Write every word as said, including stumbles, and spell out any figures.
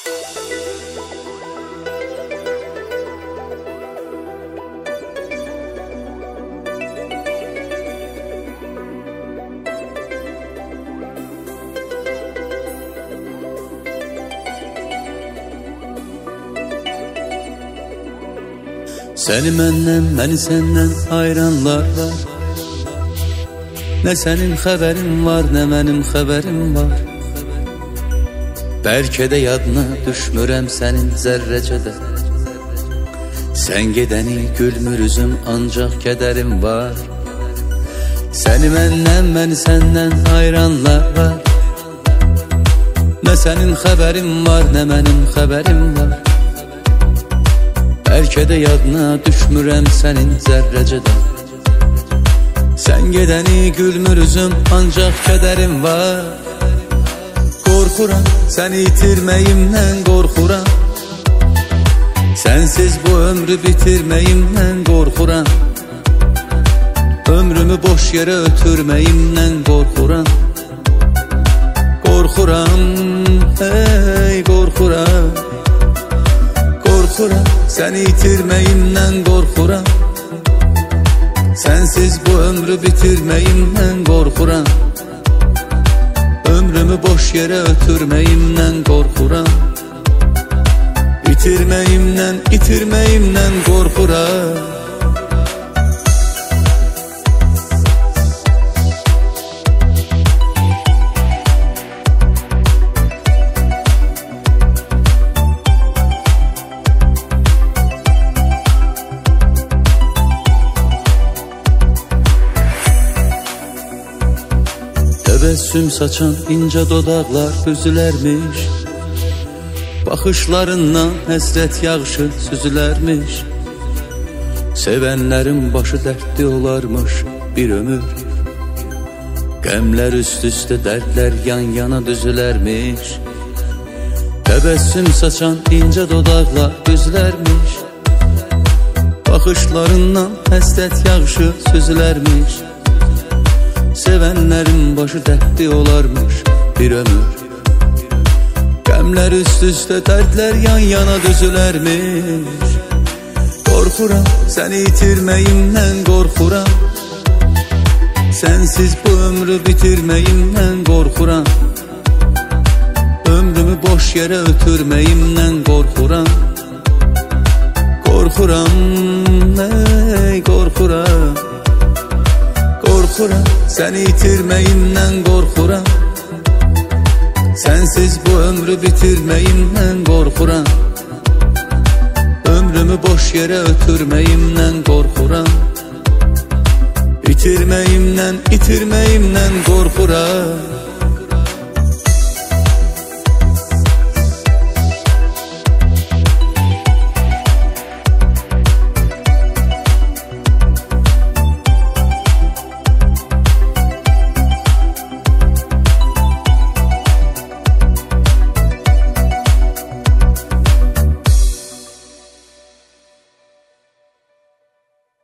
Seni məndən, məni səndən ayıranlar var. Nə sənin xəbərin var, nə mənim xəbərim var. Bəlkə də yadına düşmürəm sənin zərrəcədə. Sən gedəni gülmür üzüm, ancaq kədərim var. Səni məndən, məni səndən ayıranlar var. Nə sənin xəbərin var, nə mənim xəbərim var. Bəlkə də yadına düşmürəm sənin zərrəcədə. Sən gedəni gülmür üzüm, ancaq kədərim var. Qorxuram, səni itirməyimdən qorxuram. Sənsiz bu ömrü bitirməyimdən qorxuram. Ömrümü boş yerə ötürməyimdən qorxuram. Qorxuram, hey qorxuram. Qorxuram, səni itirməyimdən qorxuram. Sənsiz bu ömrü bitirməyimdən qorxuram. Ömrümü boş yerə ötürməyimdən qorxuram. İtirməyimdən, itirməyimdən qorxuram. Təbəssüm saçan incə dodaqlar büzülərmiş. Baxışlarından həsrət yağışı süzülərmiş. Sevənlərin başı dərdli olarmış bir ömür. Qəmlər üst-üstə, dərdlər yan-yana düzülərmiş. Təbəssüm saçan incə dodaqlar büzülərmiş. Baxışlarından həsrət yağışı süzülərmiş. Sevənlərin başı dərdli olarmış bir ömür. Qəmlər üst-üstə, dərdlər yan-yana düzülərmiş. Qorxuram, səni itirməyimdən qorxuram. Sənsiz bu ömrü bitirməyimdən qorxuram. Ömrümü boş yerə ötürməyimdən qorxuram. Qorxuram, ey qorxuram. Qorxuram, səni itirməyimdən qorxuram. Sənsiz bu ömrü bitirməyimdən qorxuram. Ömrümü boş yerə ötürməyimdən qorxuram. İtirməyimdən, itirməyimdən qorxuram.